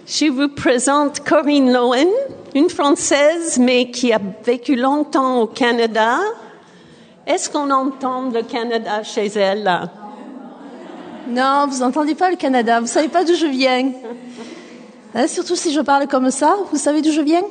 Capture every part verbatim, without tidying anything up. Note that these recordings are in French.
Je vous présente Corinne Lowen, une Française, mais qui a vécu longtemps au Canada. Est-ce qu'on entend le Canada chez elle, là? Non, vous n'entendez pas le Canada. Vous savez pas d'où je viens. Hein, surtout si je parle comme ça. Vous savez d'où je viens?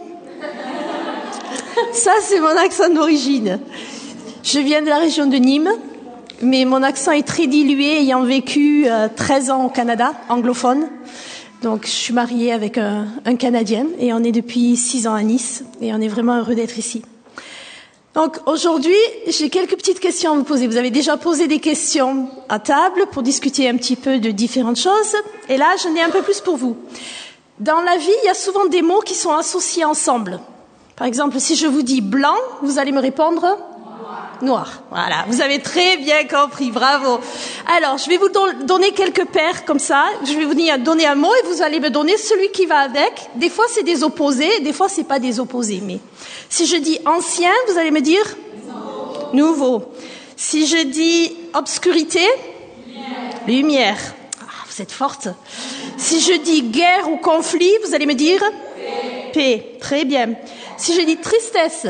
Ça, c'est mon accent d'origine. Je viens de la région de Nîmes, mais mon accent est très dilué, ayant vécu euh, treize ans au Canada, anglophone. Donc, je suis mariée avec un, un Canadien et on est depuis six ans à Nice et on est vraiment heureux d'être ici. Donc, aujourd'hui, j'ai quelques petites questions à vous poser. Vous avez déjà posé des questions à table pour discuter un petit peu de différentes choses. Et là, j'en ai un peu plus pour vous. Dans la vie, il y a souvent des mots qui sont associés ensemble. Par exemple, si je vous dis blanc, vous allez me répondre noir. Voilà, vous avez très bien compris, bravo. Alors, je vais vous don- donner quelques paires comme ça. Je vais vous donner un mot et vous allez me donner celui qui va avec. Des fois, c'est des opposés, des fois, c'est pas des opposés. Mais si je dis ancien, vous allez me dire nouveau. nouveau. Si je dis obscurité, lumière. lumière. Ah, vous êtes forte. Si je dis guerre ou conflit, vous allez me dire paix. paix. Très bien. Si je dis tristesse,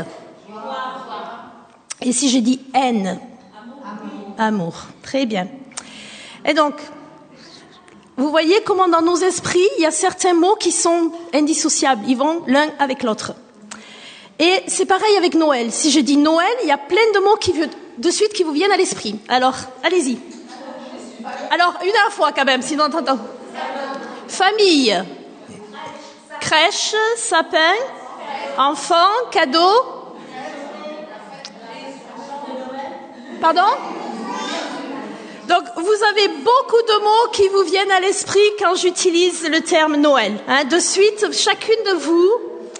et si je dis haine, amour. amour. Très bien. Et donc, vous voyez comment dans nos esprits, il y a certains mots qui sont indissociables. Ils vont l'un avec l'autre. Et c'est pareil avec Noël. Si je dis Noël, il y a plein de mots qui, de suite qui vous viennent à l'esprit. Alors, allez-y. Alors, une à la fois quand même, sinon t'entends. Famille, crèche, sapin, enfant, cadeau. Pardon? Donc, vous avez beaucoup de mots qui vous viennent à l'esprit quand j'utilise le terme Noël. Hein, de suite, chacune de vous,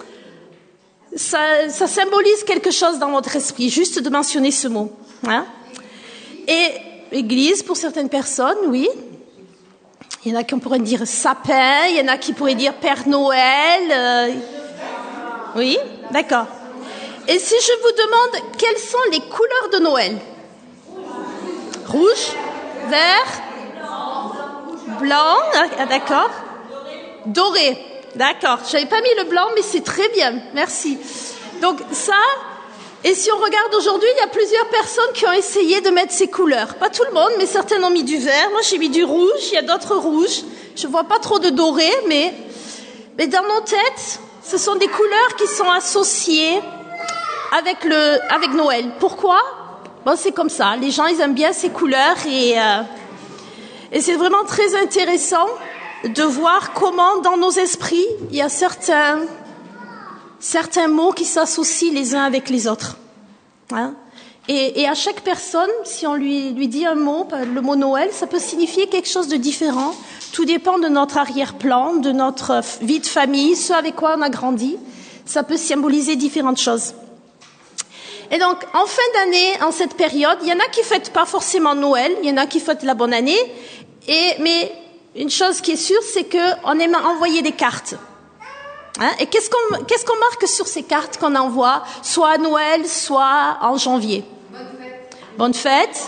ça, ça symbolise quelque chose dans votre esprit, juste de mentionner ce mot. Hein. Et église, pour certaines personnes, oui. Il y en a qui pourraient dire sapin, il y en a qui pourraient dire Père Noël. Euh... Oui, d'accord. Et si je vous demande quelles sont les couleurs de Noël? Rouge, vert, blanc, ah, d'accord. Doré, d'accord. J'avais pas mis le blanc, mais c'est très bien, merci. Donc ça, et si on regarde aujourd'hui, il y a plusieurs personnes qui ont essayé de mettre ces couleurs. Pas tout le monde, mais certains ont mis du vert. Moi, j'ai mis du rouge, il y a d'autres rouges. Je vois pas trop de doré, mais, mais dans nos têtes, ce sont des couleurs qui sont associées avec le, avec Noël. Pourquoi? Bon, c'est comme ça. Les gens, ils aiment bien ces couleurs et, euh, et c'est vraiment très intéressant de voir comment, dans nos esprits, il y a certains, certains mots qui s'associent les uns avec les autres. Hein? Et, et à chaque personne, si on lui, lui dit un mot, le mot Noël, ça peut signifier quelque chose de différent. Tout dépend de notre arrière-plan, de notre vie de famille, ce avec quoi on a grandi. Ça peut symboliser différentes choses. Et donc, en fin d'année, en cette période, il y en a qui fêtent pas forcément Noël, il y en a qui fêtent la bonne année. Et, mais une chose qui est sûre, c'est qu'on aime envoyer des cartes. Hein? Et qu'est-ce qu'on, qu'est-ce qu'on marque sur ces cartes qu'on envoie, soit à Noël, soit en janvier? Bonne fête. Bonne fête.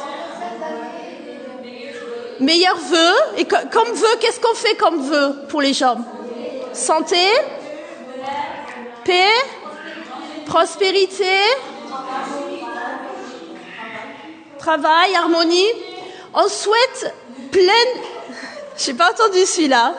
Meilleurs vœux. Et que, comme vœux, qu'est-ce qu'on fait comme vœux pour les gens? Santé, paix, prospérité, travail, harmonie. On souhaite plein... J'ai pas entendu celui-là.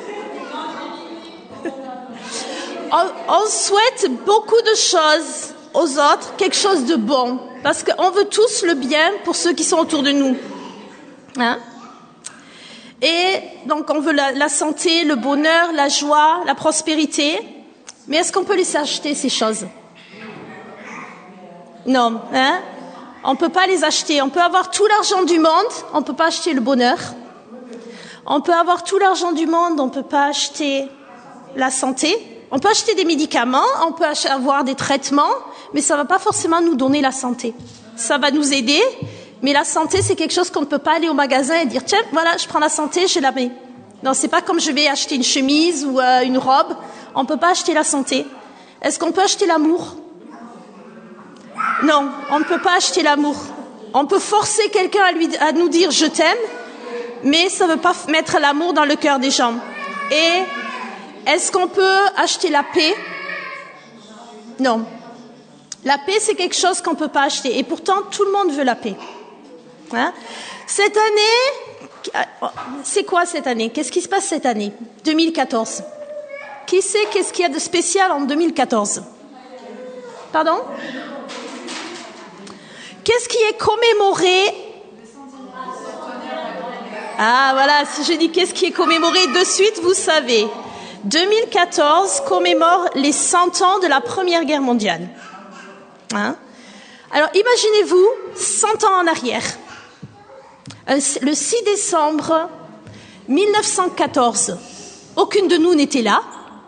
On, on souhaite beaucoup de choses aux autres, quelque chose de bon. Parce qu'on veut tous le bien pour ceux qui sont autour de nous. Hein? Et donc on veut la, la santé, le bonheur, la joie, la prospérité. Mais est-ce qu'on peut les acheter, ces choses? Non, hein? On ne peut pas les acheter. On peut avoir tout l'argent du monde, on ne peut pas acheter le bonheur. On peut avoir tout l'argent du monde, on ne peut pas acheter la santé. On peut acheter des médicaments, on peut avoir des traitements, mais ça ne va pas forcément nous donner la santé. Ça va nous aider, mais la santé, c'est quelque chose qu'on ne peut pas aller au magasin et dire « Tiens, voilà, je prends la santé, je la mets ». Non, c'est pas comme je vais acheter une chemise ou euh, une robe. On ne peut pas acheter la santé. Est-ce qu'on peut acheter l'amour? Non, on ne peut pas acheter l'amour. On peut forcer quelqu'un à, lui, à nous dire « je t'aime », mais ça ne veut pas mettre l'amour dans le cœur des gens. Et Est-ce qu'on peut acheter la paix? Non. La paix, c'est quelque chose qu'on ne peut pas acheter. Et pourtant, tout le monde veut la paix. Hein? Cette année, c'est quoi cette année? Qu'est-ce qui se passe cette année? deux mille quatorze. Qui sait qu'est-ce qu'il y a de spécial en deux mille quatorze? Pardon? Qu'est-ce qui est commémoré? Ah voilà, si je dis qu'est-ce qui est commémoré, de suite vous savez. deux mille quatorze commémore les cent ans de la Première Guerre mondiale. Hein? Alors imaginez-vous cent ans en arrière. Le six décembre mille neuf cent quatorze, aucune de nous n'était là.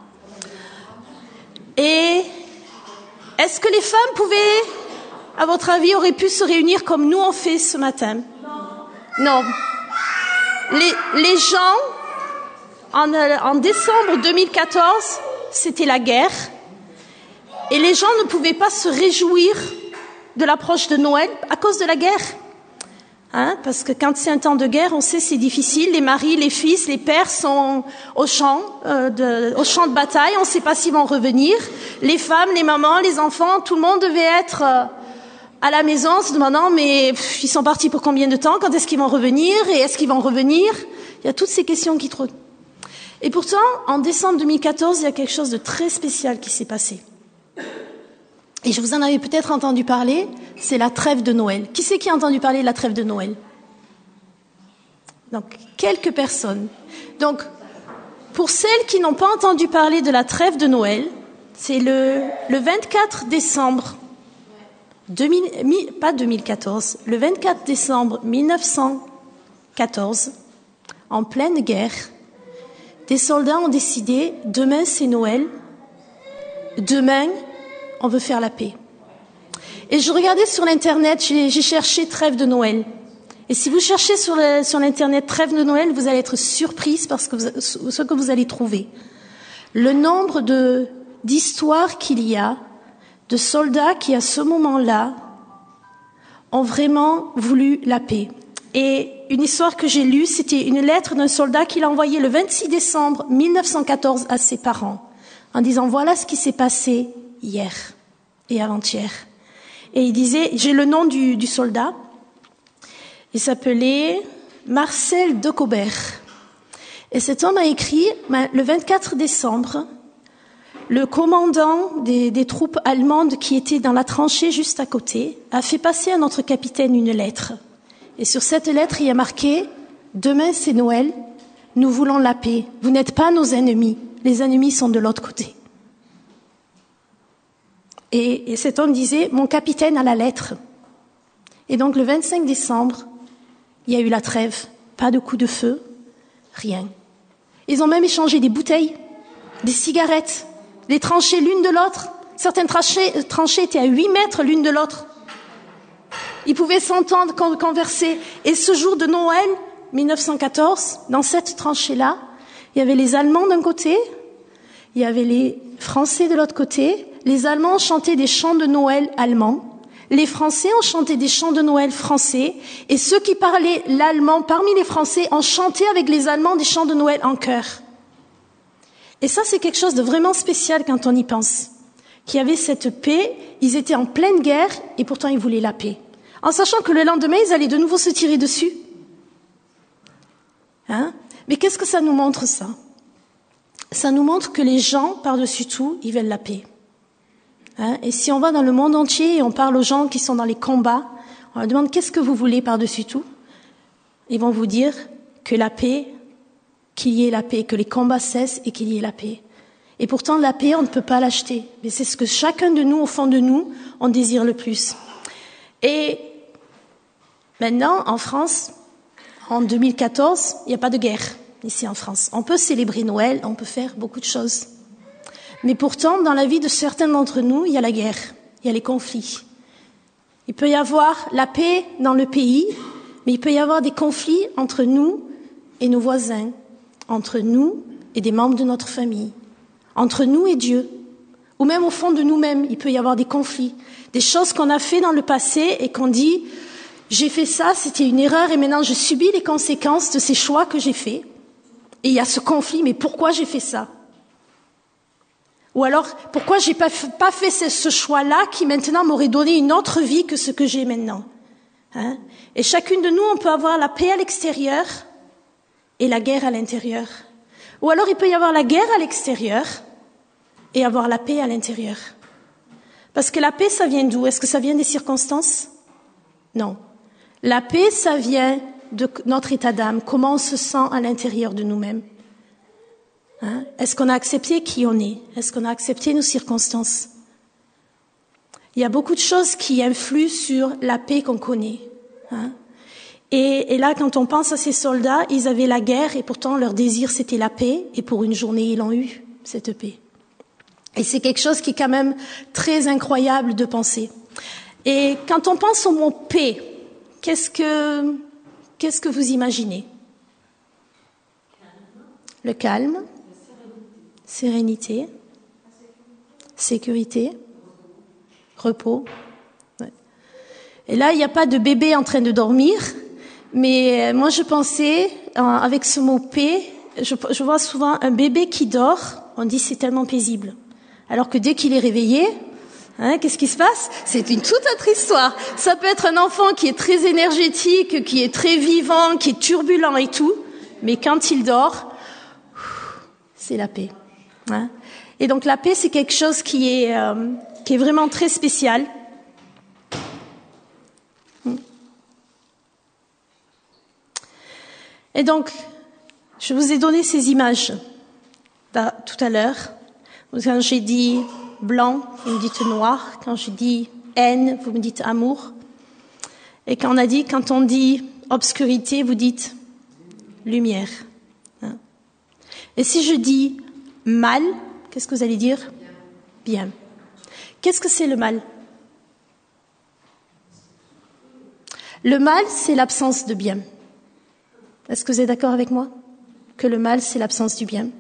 Et est-ce que les femmes pouvaient, à votre avis, auraient pu se réunir comme nous on fait ce matin? Non. Les, les gens, en, en décembre deux mille quatorze, c'était la guerre. Et les gens ne pouvaient pas se réjouir de l'approche de Noël à cause de la guerre. Hein, parce que quand c'est un temps de guerre, on sait c'est difficile. Les maris, les fils, les pères sont au champ, euh, de, au champ de bataille. On ne sait pas s'ils vont revenir. Les femmes, les mamans, les enfants, tout le monde devait être euh, à la maison en se demandant mais pff, ils sont partis pour combien de temps? Quand est-ce qu'ils vont revenir? Et est-ce qu'ils vont revenir? Il y a toutes ces questions qui trottent. Et pourtant, en décembre deux mille quatorze, il y a quelque chose de très spécial qui s'est passé. Et je vous en avais peut-être entendu parler, c'est la trêve de Noël. Qui c'est qui a entendu parler de la trêve de Noël? Donc, quelques personnes. Donc, pour celles qui n'ont pas entendu parler de la trêve de Noël, c'est le, le vingt-quatre décembre, deux mille, pas deux mille quatorze, le vingt-quatre décembre mille neuf cent quatorze, en pleine guerre, des soldats ont décidé, demain c'est Noël, demain on veut faire la paix. Et je regardais sur l'internet, j'ai, j'ai cherché trêve de Noël. Et si vous cherchez sur, le, sur l'internet trêve de Noël, vous allez être surprise parce que vous, ce que vous allez trouver. Le nombre de, d'histoires qu'il y a, de soldats qui à ce moment-là ont vraiment voulu la paix. Et une histoire que j'ai lue, c'était une lettre d'un soldat qu'il a envoyée le vingt-six décembre mille neuf cent quatorze à ses parents, en disant voilà ce qui s'est passé hier et avant-hier. Et il disait, j'ai le nom du, du soldat, il s'appelait Marcel Decobert. Et cet homme a écrit, le vingt-quatre décembre, le commandant des, des troupes allemandes qui étaient dans la tranchée juste à côté a fait passer à notre capitaine une lettre. Et sur cette lettre, il y a marqué « Demain c'est Noël, nous voulons la paix. Vous n'êtes pas nos ennemis, les ennemis sont de l'autre côté. » Et, et cet homme disait « Mon capitaine a la lettre. » Et donc le vingt-cinq décembre, il y a eu la trêve, pas de coup de feu, rien. Ils ont même échangé des bouteilles, des cigarettes, des tranchées l'une de l'autre. Certaines tranchées, tranchées étaient à huit mètres l'une de l'autre. Ils pouvaient s'entendre, converser. Et ce jour de Noël, mille neuf cent quatorze, dans cette tranchée-là, il y avait les Allemands d'un côté, il y avait les Français de l'autre côté. Les Allemands chantaient des chants de Noël allemands. Les Français ont chanté des chants de Noël français. Et ceux qui parlaient l'allemand parmi les Français ont chanté avec les Allemands des chants de Noël en chœur. Et ça, c'est quelque chose de vraiment spécial quand on y pense. Qu'il y avait cette paix, ils étaient en pleine guerre et pourtant ils voulaient la paix. En sachant que le lendemain, ils allaient de nouveau se tirer dessus. Hein? Mais qu'est-ce que ça nous montre, ça? Ça nous montre que les gens, par-dessus tout, ils veulent la paix. Hein? Et si on va dans le monde entier et on parle aux gens qui sont dans les combats, on leur demande qu'est-ce que vous voulez par-dessus tout? Ils vont vous dire que la paix, qu'il y ait la paix, que les combats cessent et qu'il y ait la paix. Et pourtant, la paix, on ne peut pas l'acheter. Mais c'est ce que chacun de nous, au fond de nous, on désire le plus. Et maintenant, en France, en deux mille quatorze, il n'y a pas de guerre ici en France. On peut célébrer Noël, on peut faire beaucoup de choses. Mais pourtant, dans la vie de certains d'entre nous, il y a la guerre, il y a les conflits. Il peut y avoir la paix dans le pays, mais il peut y avoir des conflits entre nous et nos voisins, entre nous et des membres de notre famille, entre nous et Dieu, ou même au fond de nous-mêmes, il peut y avoir des conflits, des choses qu'on a fait dans le passé et qu'on dit « j'ai fait ça, c'était une erreur et maintenant je subis les conséquences de ces choix que j'ai faits. » Et il y a ce conflit, mais pourquoi j'ai fait ça? Ou alors, pourquoi j'ai pas, pas fait ce, ce choix-là qui maintenant m'aurait donné une autre vie que ce que j'ai maintenant? Hein? Et chacune de nous, on peut avoir la paix à l'extérieur et la guerre à l'intérieur. Ou alors, il peut y avoir la guerre à l'extérieur et avoir la paix à l'intérieur. Parce que la paix, ça vient d'où? Est-ce que ça vient des circonstances? Non. La paix, ça vient de notre état d'âme, comment on se sent à l'intérieur de nous-mêmes. Hein? Est-ce qu'on a accepté qui on est? Est-ce qu'on a accepté nos circonstances? Il y a beaucoup de choses qui influent sur la paix qu'on connaît. Hein? Et, et là, quand on pense à ces soldats, ils avaient la guerre et pourtant leur désir, c'était la paix. Et pour une journée, ils l'ont eu, cette paix. Et c'est quelque chose qui est quand même très incroyable de penser. Et quand on pense au mot paix, qu'est-ce que, qu'est-ce que vous imaginez? Le calme. Sérénité, sécurité, repos. Ouais. Et là, il n'y a pas de bébé en train de dormir, mais moi je pensais, avec ce mot paix, je, je vois souvent un bébé qui dort, on dit c'est tellement paisible. Alors que dès qu'il est réveillé, hein, qu'est-ce qui se passe? C'est une toute autre histoire. Ça peut être un enfant qui est très énergétique, qui est très vivant, qui est turbulent et tout, mais quand il dort, c'est la paix. Hein? Et donc la paix, c'est quelque chose qui est, euh, qui est vraiment très spécial. Et donc, je vous ai donné ces images là, tout à l'heure. Quand j'ai dit blanc, vous me dites noir. Quand j'ai dit haine, vous me dites amour. Et quand on a dit, quand on dit obscurité, vous dites lumière. Hein? Et si je dis mal, qu'est-ce que vous allez dire? Bien. Bien. Qu'est-ce que c'est le mal? Le mal, c'est l'absence de bien. Est-ce que vous êtes d'accord avec moi? Que le mal, c'est l'absence du bien.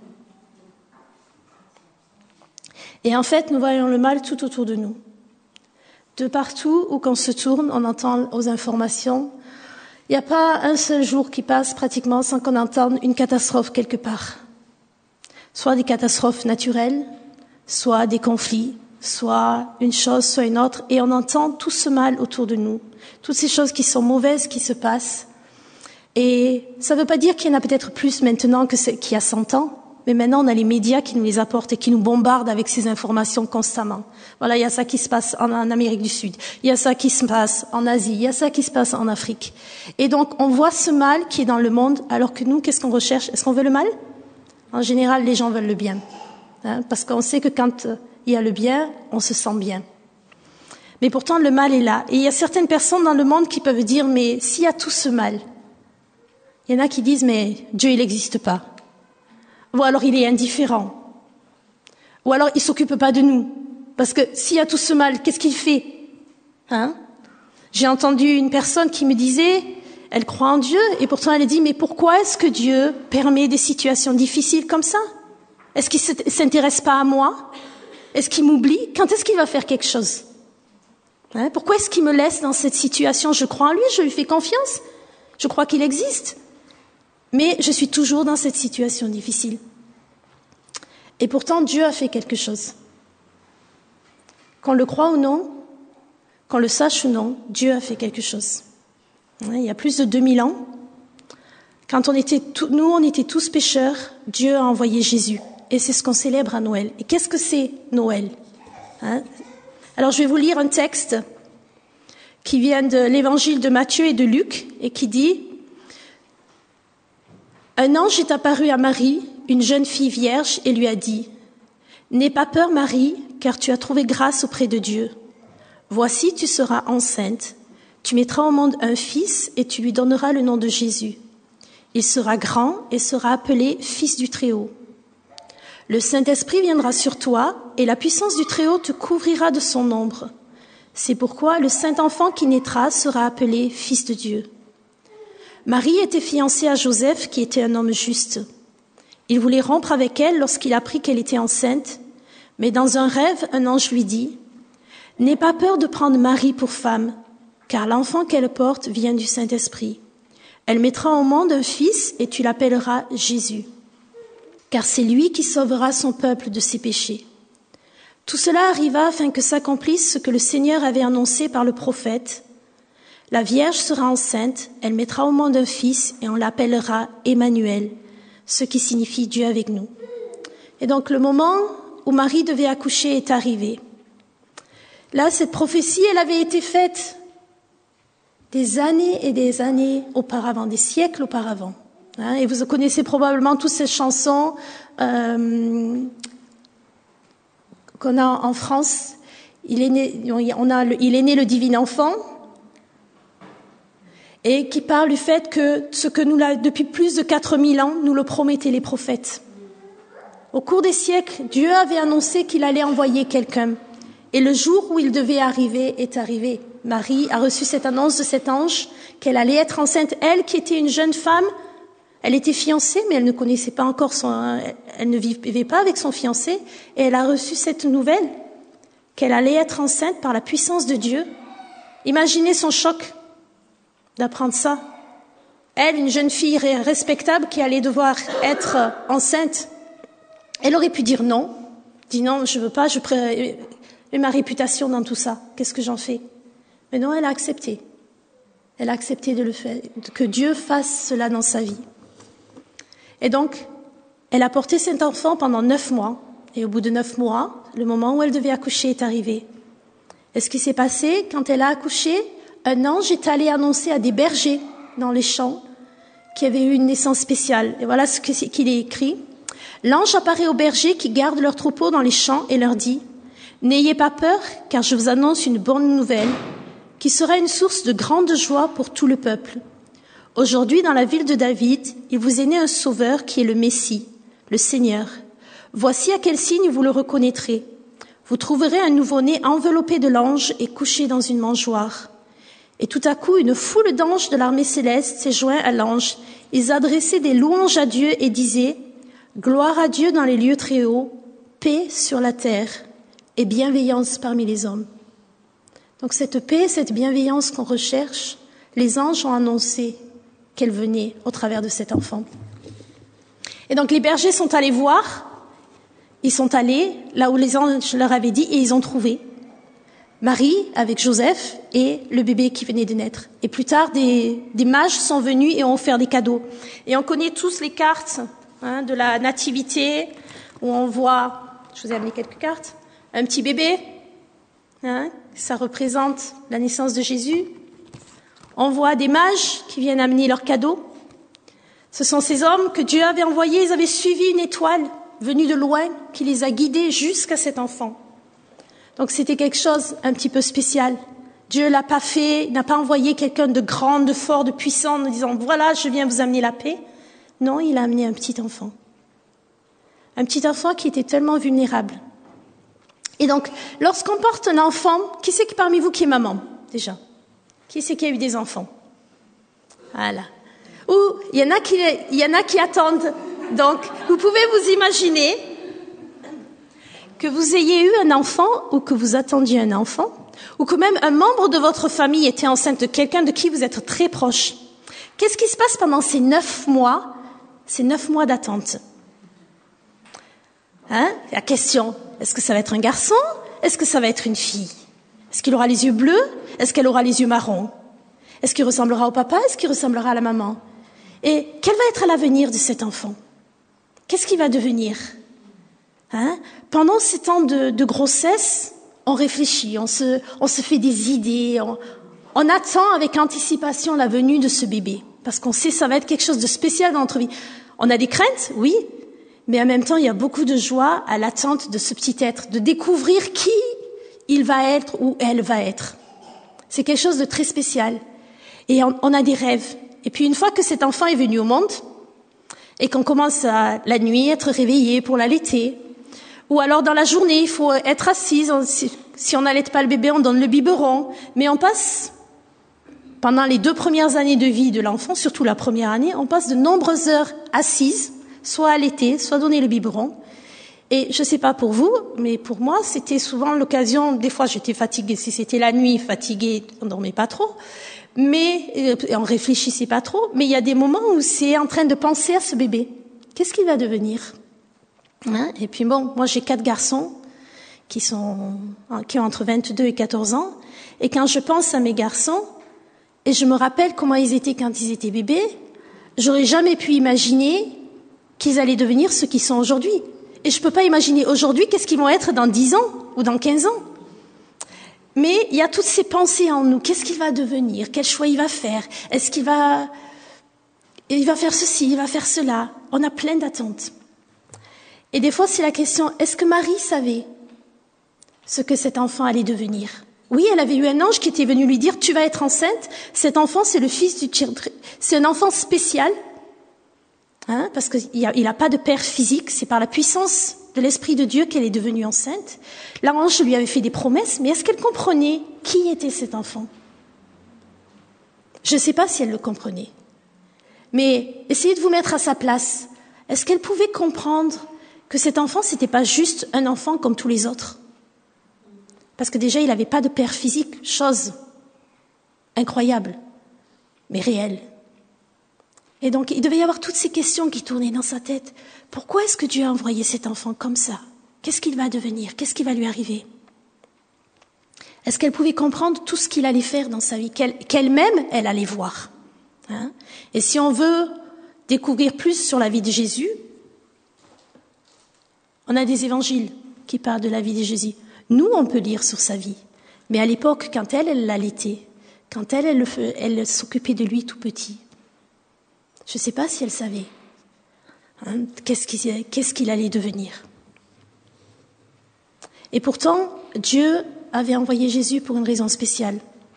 Et en fait, nous voyons le mal tout autour de nous. De partout où qu'on se tourne, on entend aux informations. Il n'y a pas un seul jour qui passe pratiquement sans qu'on entende une catastrophe quelque part. Soit des catastrophes naturelles, soit des conflits, soit une chose, soit une autre, et on entend tout ce mal autour de nous, toutes ces choses qui sont mauvaises qui se passent. Et ça ne veut pas dire qu'il y en a peut-être plus maintenant que qu'il y a cent ans, mais maintenant on a les médias qui nous les apportent et qui nous bombardent avec ces informations constamment. Voilà, il y a ça qui se passe en, en Amérique du Sud, il y a ça qui se passe en Asie, il y a ça qui se passe en Afrique. Et donc on voit ce mal qui est dans le monde, alors que nous, qu'est-ce qu'on recherche? Est-ce qu'on veut le mal? En général, les gens veulent le bien, hein, parce qu'on sait que quand il y a le bien, on se sent bien. Mais pourtant, le mal est là. Et il y a certaines personnes dans le monde qui peuvent dire, mais s'il y a tout ce mal, il y en a qui disent, mais Dieu, il n'existe pas. Ou alors, il est indifférent. Ou alors, il ne s'occupe pas de nous. Parce que s'il y a tout ce mal, qu'est-ce qu'il fait? Hein? J'ai entendu une personne qui me disait, elle croit en Dieu, et pourtant elle dit, mais pourquoi est-ce que Dieu permet des situations difficiles comme ça? Est-ce qu'il ne s'intéresse pas à moi? Est-ce qu'il m'oublie? Quand est-ce qu'il va faire quelque chose? Hein? Pourquoi est-ce qu'il me laisse dans cette situation? Je crois en lui, je lui fais confiance, je crois qu'il existe. Mais je suis toujours dans cette situation difficile. Et pourtant, Dieu a fait quelque chose. Qu'on le croit ou non, qu'on le sache ou non, Dieu a fait quelque chose. Il y a plus de deux mille ans, quand on était tout, nous, on était tous pécheurs, Dieu a envoyé Jésus. Et c'est ce qu'on célèbre à Noël. Et qu'est-ce que c'est Noël? Hein? Alors, je vais vous lire un texte qui vient de l'évangile de Matthieu et de Luc, et qui dit: un ange est apparu à Marie, une jeune fille vierge, et lui a dit: n'aie pas peur, Marie, car tu as trouvé grâce auprès de Dieu. Voici, tu seras enceinte. Tu mettras au monde un fils et tu lui donneras le nom de Jésus. Il sera grand et sera appelé Fils du Très-Haut. Le Saint-Esprit viendra sur toi et la puissance du Très-Haut te couvrira de son ombre. C'est pourquoi le Saint-Enfant qui naîtra sera appelé Fils de Dieu. Marie était fiancée à Joseph, qui était un homme juste. Il voulait rompre avec elle lorsqu'il apprit qu'elle était enceinte, mais dans un rêve, un ange lui dit: n'aie pas peur de prendre Marie pour femme, car l'enfant qu'elle porte vient du Saint-Esprit. Elle mettra au monde un fils et tu l'appelleras Jésus, car c'est lui qui sauvera son peuple de ses péchés. Tout cela arriva afin que s'accomplisse ce que le Seigneur avait annoncé par le prophète. La Vierge sera enceinte, elle mettra au monde un fils et on l'appellera Emmanuel, ce qui signifie Dieu avec nous. Et donc le moment où Marie devait accoucher est arrivé. Là, cette prophétie, elle avait été faite des années et des années auparavant, des siècles auparavant. Hein, et vous connaissez probablement toutes ces chansons euh, qu'on a en France. Il est né, on a le, il est né le divin enfant, et qui parle du fait que ce que nous, depuis plus de quatre mille ans, nous le promettaient les prophètes. Au cours des siècles, Dieu avait annoncé qu'il allait envoyer quelqu'un. Et le jour où il devait arriver est arrivé. Marie a reçu cette annonce de cet ange qu'elle allait être enceinte. Elle, qui était une jeune femme, elle était fiancée, mais elle ne connaissait pas encore son, elle ne vivait pas avec son fiancé. Et elle a reçu cette nouvelle qu'elle allait être enceinte par la puissance de Dieu. Imaginez son choc d'apprendre ça. Elle, une jeune fille respectable qui allait devoir être enceinte. Elle aurait pu dire non. Dit non, je veux pas, je pré... mets ma réputation dans tout ça. Qu'est-ce que j'en fais? Mais non, elle a accepté. Elle a accepté de le faire, que Dieu fasse cela dans sa vie. Et donc, elle a porté cet enfant pendant neuf mois. Et au bout de neuf mois, le moment où elle devait accoucher est arrivé. Et ce qui s'est passé, quand elle a accouché, un ange est allé annoncer à des bergers dans les champs qu'il y avait eu une naissance spéciale. Et voilà ce qu'il est écrit. L'ange apparaît aux bergers qui gardent leurs troupeaux dans les champs et leur dit « N'ayez pas peur, car je vous annonce une bonne nouvelle qui sera une source de grande joie pour tout le peuple. Aujourd'hui, dans la ville de David, il vous est né un sauveur qui est le Messie, le Seigneur. Voici à quel signe vous le reconnaîtrez. Vous trouverez un nouveau-né enveloppé de l'ange et couché dans une mangeoire. » Et tout à coup, une foule d'anges de l'armée céleste s'est joint à l'ange. Ils adressaient des louanges à Dieu et disaient « Gloire à Dieu dans les lieux très hauts, paix sur la terre et bienveillance parmi les hommes. » Donc cette paix, cette bienveillance qu'on recherche, les anges ont annoncé qu'elle venait au travers de cet enfant. Et donc les bergers sont allés voir, ils sont allés là où les anges leur avaient dit et ils ont trouvé Marie avec Joseph et le bébé qui venait de naître. Et plus tard, des, des mages sont venus et ont offert des cadeaux. Et on connaît tous les cartes hein, de la nativité, où on voit, je vous ai amené quelques cartes, un petit bébé, hein, ça représente la naissance de Jésus. On voit des mages qui viennent amener leurs cadeaux. Ce sont ces hommes que Dieu avait envoyés, ils avaient suivi une étoile venue de loin qui les a guidés jusqu'à cet enfant. Donc c'était quelque chose un petit peu spécial. Dieu l'a pas fait, n'a pas envoyé quelqu'un de grand, de fort, de puissant en disant voilà, je viens vous amener la paix. Non, il a amené un petit enfant. Un petit enfant qui était tellement vulnérable. Et donc, lorsqu'on porte un enfant, qui c'est qui parmi vous qui est maman, déjà? Qui c'est qui a eu des enfants? Voilà. Ou, il y en a qui, il y en a qui attendent. Donc, vous pouvez vous imaginer que vous ayez eu un enfant ou que vous attendiez un enfant, ou que même un membre de votre famille était enceinte de quelqu'un de qui vous êtes très proche. Qu'est-ce qui se passe pendant ces neuf mois, ces neuf mois d'attente? Hein? La question, est-ce que ça va être un garçon? Est-ce que ça va être une fille? Est-ce qu'il aura les yeux bleus? Est-ce qu'elle aura les yeux marrons? Est-ce qu'il ressemblera au papa? Est-ce qu'il ressemblera à la maman? Et quel va être l'avenir de cet enfant? Qu'est-ce qu'il va devenir? Hein? Pendant ces temps de, de grossesse, on réfléchit, on se, on se fait des idées, on, on attend avec anticipation la venue de ce bébé, parce qu'on sait que ça va être quelque chose de spécial dans notre vie. On a des craintes, oui, mais en même temps, il y a beaucoup de joie à l'attente de ce petit être, de découvrir qui il va être ou elle va être. C'est quelque chose de très spécial. Et on, on a des rêves. Et puis une fois que cet enfant est venu au monde, et qu'on commence à la nuit être réveillé pour l'allaiter, ou alors dans la journée, il faut être assise. Si, si on n'allaite pas le bébé, on donne le biberon. Mais on passe, pendant les deux premières années de vie de l'enfant, surtout la première année, on passe de nombreuses heures assises, soit allaiter, soit donner le biberon. Et je ne sais pas pour vous, mais pour moi, c'était souvent l'occasion, des fois j'étais fatiguée, si c'était la nuit, fatiguée, on ne dormait pas trop, mais on réfléchissait pas trop, mais il y a des moments où c'est en train de penser à ce bébé. Qu'est-ce qu'il va devenir? Hein? Et puis bon, moi j'ai quatre garçons qui sont, qui ont entre vingt-deux et quatorze ans. Et quand je pense à mes garçons, et je me rappelle comment ils étaient quand ils étaient bébés, j'aurais jamais pu imaginer qu'ils allaient devenir ce qu'ils sont aujourd'hui. Et je peux pas imaginer aujourd'hui qu'est-ce qu'ils vont être dans dix ans ou dans quinze ans. Mais il y a toutes ces pensées en nous. Qu'est-ce qu'il va devenir? Quel choix il va faire? Est-ce qu'il va, il va faire ceci, il va faire cela? On a plein d'attentes. Et des fois, c'est la question, est-ce que Marie savait ce que cet enfant allait devenir? Oui, elle avait eu un ange qui était venu lui dire, tu vas être enceinte. Cet enfant, c'est le fils du Tchir- c'est un enfant spécial, hein, parce qu'il n'a il a pas de père physique. C'est par la puissance de l'Esprit de Dieu qu'elle est devenue enceinte. L'ange lui avait fait des promesses, mais est-ce qu'elle comprenait qui était cet enfant? Je ne sais pas si elle le comprenait. Mais essayez de vous mettre à sa place. Est-ce qu'elle pouvait comprendre que cet enfant, c'était pas juste un enfant comme tous les autres? Parce que déjà, il n'avait pas de père physique, chose incroyable, mais réelle. Et donc, il devait y avoir toutes ces questions qui tournaient dans sa tête. Pourquoi est-ce que Dieu a envoyé cet enfant comme ça? Qu'est-ce qu'il va devenir? Qu'est-ce qui va lui arriver? Est-ce qu'elle pouvait comprendre tout ce qu'il allait faire dans sa vie, qu'elle, qu'elle-même, elle allait voir, hein? Et si on veut découvrir plus sur la vie de Jésus, on a des évangiles qui parlent de la vie de Jésus. Nous, on peut lire sur sa vie. Mais à l'époque, quand elle, elle l'allaitait, quand elle, elle, elle s'occupait de lui tout petit, je ne sais pas si elle savait, hein, qu'est-ce qu'il, qu'est-ce qu'il allait devenir. Et pourtant, Dieu avait envoyé Jésus pour une raison spéciale.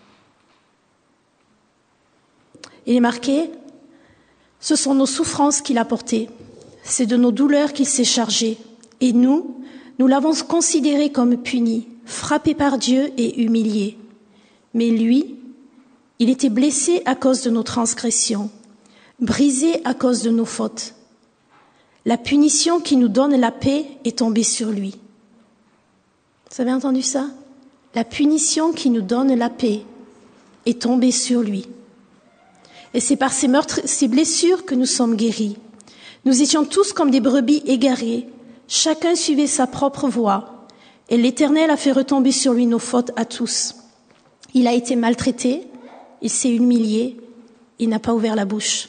Il est marqué, ce sont nos souffrances qu'il a portées, c'est de nos douleurs qu'il s'est chargé. Et nous, nous l'avons considéré comme puni, frappé par Dieu et humilié. Mais lui, il était blessé à cause de nos transgressions, brisé à cause de nos fautes. La punition qui nous donne la paix est tombée sur lui. Vous avez entendu ça? La punition qui nous donne la paix est tombée sur lui. Et c'est par ces meurtres, ces blessures que nous sommes guéris. Nous étions tous comme des brebis égarées. Chacun suivait sa propre voie, et l'Éternel a fait retomber sur lui nos fautes à tous. Il a été maltraité, il s'est humilié, il n'a pas ouvert la bouche.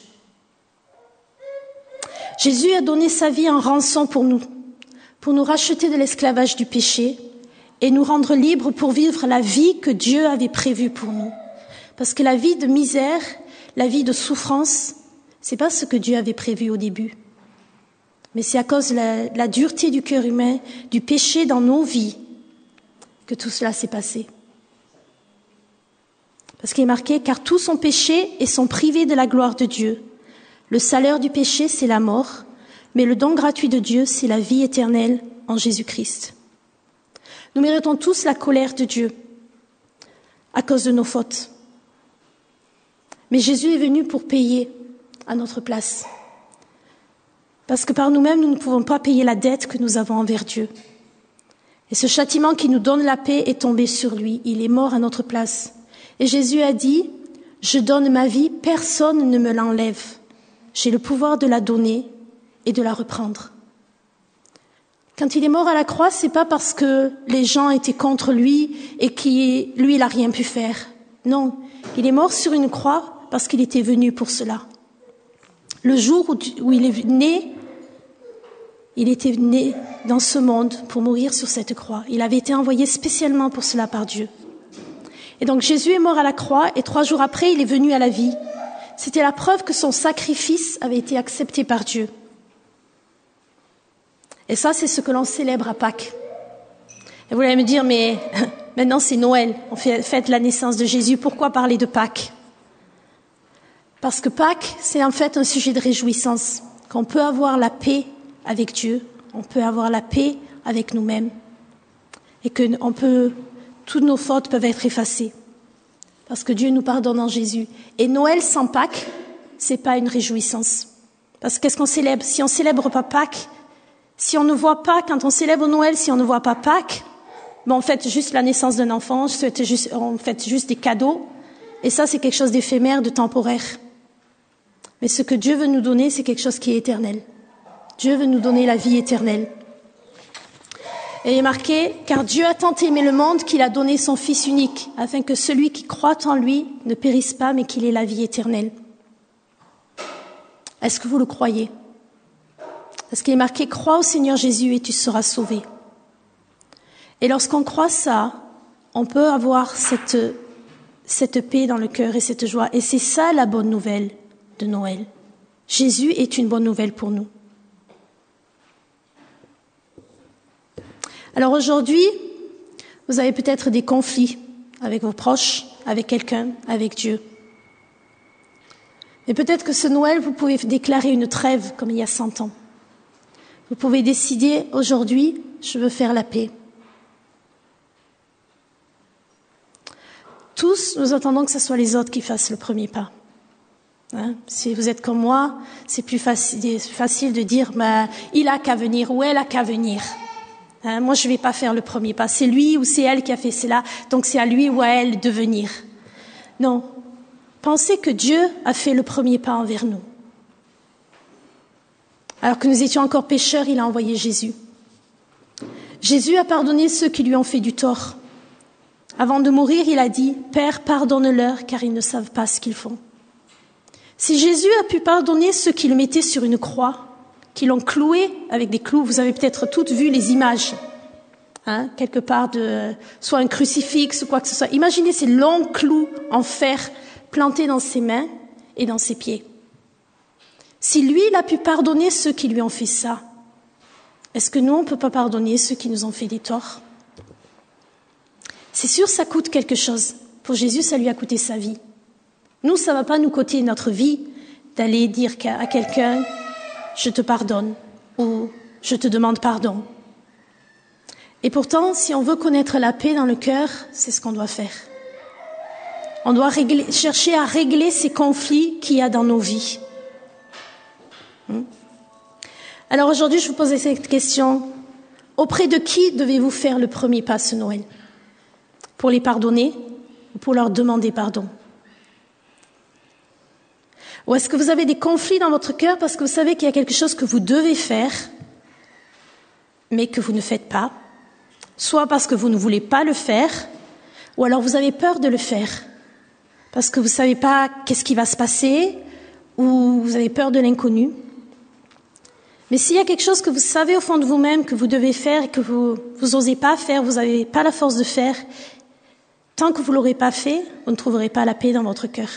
Jésus a donné sa vie en rançon pour nous, pour nous racheter de l'esclavage du péché et nous rendre libres pour vivre la vie que Dieu avait prévue pour nous. Parce que la vie de misère, la vie de souffrance, c'est pas ce que Dieu avait prévu au début. Mais c'est à cause de la, de la dureté du cœur humain, du péché dans nos vies, que tout cela s'est passé. Parce qu'il est marqué, car tous ont péché et sont privés de la gloire de Dieu. Le salaire du péché, c'est la mort, mais le don gratuit de Dieu, c'est la vie éternelle en Jésus-Christ. Nous méritons tous la colère de Dieu à cause de nos fautes. Mais Jésus est venu pour payer à notre place. Parce que par nous-mêmes, nous ne pouvons pas payer la dette que nous avons envers Dieu. Et ce châtiment qui nous donne la paix est tombé sur lui. Il est mort à notre place. Et Jésus a dit, « Je donne ma vie, personne ne me l'enlève. J'ai le pouvoir de la donner et de la reprendre. » Quand il est mort à la croix, c'est pas parce que les gens étaient contre lui et qu'il, lui, il a rien pu faire. Non, il est mort sur une croix parce qu'il était venu pour cela. Le jour où, où il est né, il était né dans ce monde pour mourir sur cette croix. Il avait été envoyé spécialement pour cela par Dieu. Et donc Jésus est mort à la croix et trois jours après, il est venu à la vie. C'était la preuve que son sacrifice avait été accepté par Dieu. Et ça, c'est ce que l'on célèbre à Pâques. Et vous allez me dire, mais maintenant c'est Noël, on fête la naissance de Jésus, pourquoi parler de Pâques? Parce que Pâques, c'est en fait un sujet de réjouissance, qu'on peut avoir la paix avec Dieu, on peut avoir la paix avec nous-mêmes, et que on peut, toutes nos fautes peuvent être effacées, parce que Dieu nous pardonne en Jésus. Et Noël sans Pâques, c'est pas une réjouissance. Parce que qu'est-ce qu'on célèbre? Si on célèbre pas Pâques, si on ne voit pas, quand on célèbre Noël, si on ne voit pas Pâques, ben on fête juste la naissance d'un enfant, on fête juste des cadeaux, et ça c'est quelque chose d'éphémère, de temporaire. Mais ce que Dieu veut nous donner, c'est quelque chose qui est éternel. Dieu veut nous donner la vie éternelle. Et il est marqué, car Dieu a tant aimé le monde qu'il a donné son Fils unique, afin que celui qui croit en lui ne périsse pas, mais qu'il ait la vie éternelle. Est-ce que vous le croyez? Parce qu'il est marqué, crois au Seigneur Jésus et tu seras sauvé. Et lorsqu'on croit ça, on peut avoir cette, cette paix dans le cœur et cette joie. Et c'est ça la bonne nouvelle de Noël. Jésus est une bonne nouvelle pour nous. Alors aujourd'hui, vous avez peut-être des conflits avec vos proches, avec quelqu'un, avec Dieu. Mais peut-être que ce Noël, vous pouvez déclarer une trêve comme il y a cent ans. Vous pouvez décider aujourd'hui, je veux faire la paix. Tous, nous attendons que ce soit les autres qui fassent le premier pas. Hein? Si vous êtes comme moi, c'est plus facile, facile de dire bah, il a qu'à venir ou elle a qu'à venir. Hein? Moi, je ne vais pas faire le premier pas. C'est lui ou c'est elle qui a fait cela, donc c'est à lui ou à elle de venir. Non. Pensez que Dieu a fait le premier pas envers nous. Alors que nous étions encore pécheurs, il a envoyé Jésus. Jésus a pardonné ceux qui lui ont fait du tort. Avant de mourir, il a dit « Père, pardonne-leur, car ils ne savent pas ce qu'ils font. » Si Jésus a pu pardonner ceux qui le mettaient sur une croix, qui l'ont cloué avec des clous, vous avez peut-être toutes vu les images, hein, quelque part de soit un crucifix ou quoi que ce soit. Imaginez ces longs clous en fer plantés dans ses mains et dans ses pieds. Si lui, il a pu pardonner ceux qui lui ont fait ça, est-ce que nous, on ne peut pas pardonner ceux qui nous ont fait des torts? C'est sûr, ça coûte quelque chose. Pour Jésus, ça lui a coûté sa vie. Nous, ça ne va pas nous coûter notre vie d'aller dire à quelqu'un « je te pardonne » ou « je te demande pardon ». Et pourtant, si on veut connaître la paix dans le cœur, c'est ce qu'on doit faire. On doit régler, chercher à régler ces conflits qu'il y a dans nos vies. Alors aujourd'hui, je vous pose cette question. Auprès de qui devez-vous faire le premier pas ce Noël? Pour les pardonner ou pour leur demander pardon? Ou est-ce que vous avez des conflits dans votre cœur parce que vous savez qu'il y a quelque chose que vous devez faire, mais que vous ne faites pas? Soit parce que vous ne voulez pas le faire, ou alors vous avez peur de le faire, parce que vous ne savez pas qu'est-ce qui va se passer, ou vous avez peur de l'inconnu. Mais s'il y a quelque chose que vous savez au fond de vous-même que vous devez faire et que vous vous osez pas faire, vous n'avez pas la force de faire, tant que vous ne l'aurez pas fait, vous ne trouverez pas la paix dans votre cœur.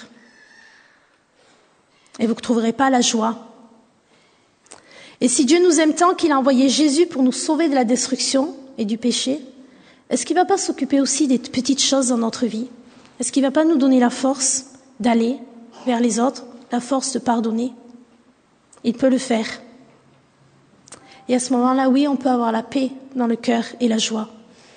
Et vous ne trouverez pas la joie. Et si Dieu nous aime tant qu'il a envoyé Jésus pour nous sauver de la destruction et du péché, est-ce qu'il ne va pas s'occuper aussi des petites choses dans notre vie? Est-ce qu'il ne va pas nous donner la force d'aller vers les autres, la force de pardonner? Il peut le faire. Et à ce moment-là, oui, on peut avoir la paix dans le cœur et la joie.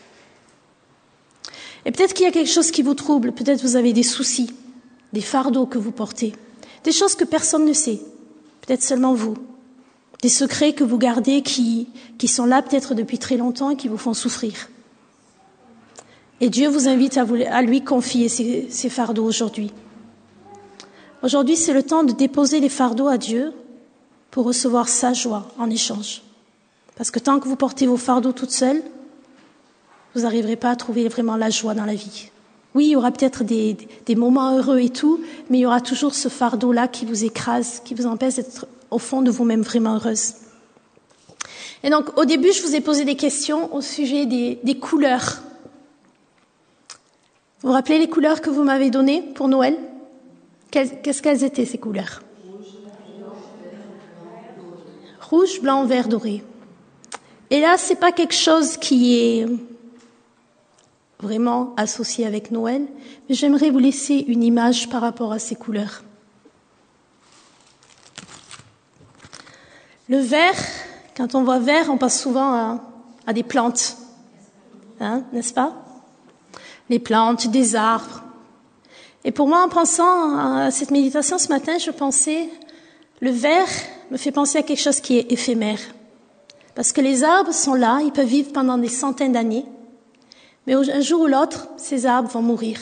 Et peut-être qu'il y a quelque chose qui vous trouble, peut-être vous avez des soucis, des fardeaux que vous portez, des choses que personne ne sait, peut-être seulement vous, des secrets que vous gardez qui, qui sont là peut-être depuis très longtemps et qui vous font souffrir. Et Dieu vous invite à, vous, à lui confier ces, ces fardeaux aujourd'hui. Aujourd'hui, c'est le temps de déposer les fardeaux à Dieu pour recevoir sa joie en échange. Parce que tant que vous portez vos fardeaux toute seule, vous n'arriverez pas à trouver vraiment la joie dans la vie. Oui, il y aura peut-être des, des moments heureux et tout, mais il y aura toujours ce fardeau-là qui vous écrase, qui vous empêche d'être au fond de vous-même vraiment heureuse. Et donc, au début, je vous ai posé des questions au sujet des, des couleurs. Vous vous rappelez les couleurs que vous m'avez données pour Noël? Qu'est-ce qu'elles étaient, ces couleurs? Rouge, blanc, vert, doré. Et là, c'est pas quelque chose qui est vraiment associé avec Noël, mais j'aimerais vous laisser une image par rapport à ces couleurs. Le vert, quand on voit vert, on pense souvent à, à des plantes, hein, n'est-ce pas? Les plantes, des arbres. Et pour moi, en pensant à cette méditation ce matin, je pensais, le vert me fait penser à quelque chose qui est éphémère. Parce que les arbres sont là, ils peuvent vivre pendant des centaines d'années, mais un jour ou l'autre, ces arbres vont mourir.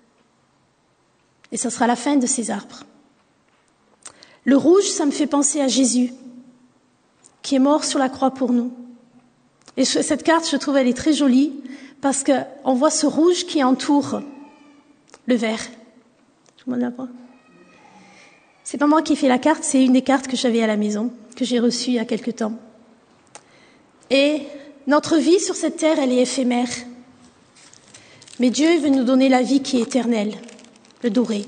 Et ce sera la fin de ces arbres. Le rouge, ça me fait penser à Jésus, qui est mort sur la croix pour nous. Et cette carte, je trouve, elle est très jolie parce qu'on voit ce rouge qui entoure le vert. Je m'en apprends. C'est pas moi qui ai fait la carte, c'est une des cartes que j'avais à la maison, que j'ai reçue il y a quelque temps. Et notre vie sur cette terre, elle est éphémère. Mais Dieu veut nous donner la vie qui est éternelle, le doré.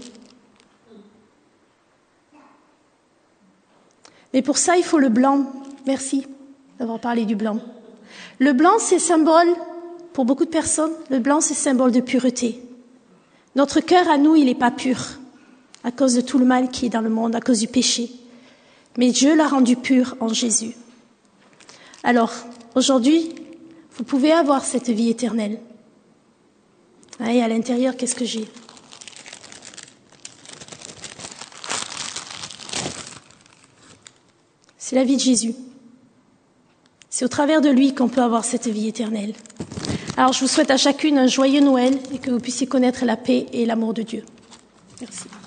Mais pour ça, il faut le blanc. Merci d'avoir parlé du blanc. Le blanc, c'est symbole, pour beaucoup de personnes, le blanc, c'est symbole de pureté. Notre cœur à nous, il n'est pas pur, à cause de tout le mal qui est dans le monde, à cause du péché. Mais Dieu l'a rendu pur en Jésus. Alors, aujourd'hui, vous pouvez avoir cette vie éternelle. Et à l'intérieur, qu'est-ce que j'ai ? C'est la vie de Jésus. C'est au travers de lui qu'on peut avoir cette vie éternelle. Alors, je vous souhaite à chacune un joyeux Noël et que vous puissiez connaître la paix et l'amour de Dieu. Merci.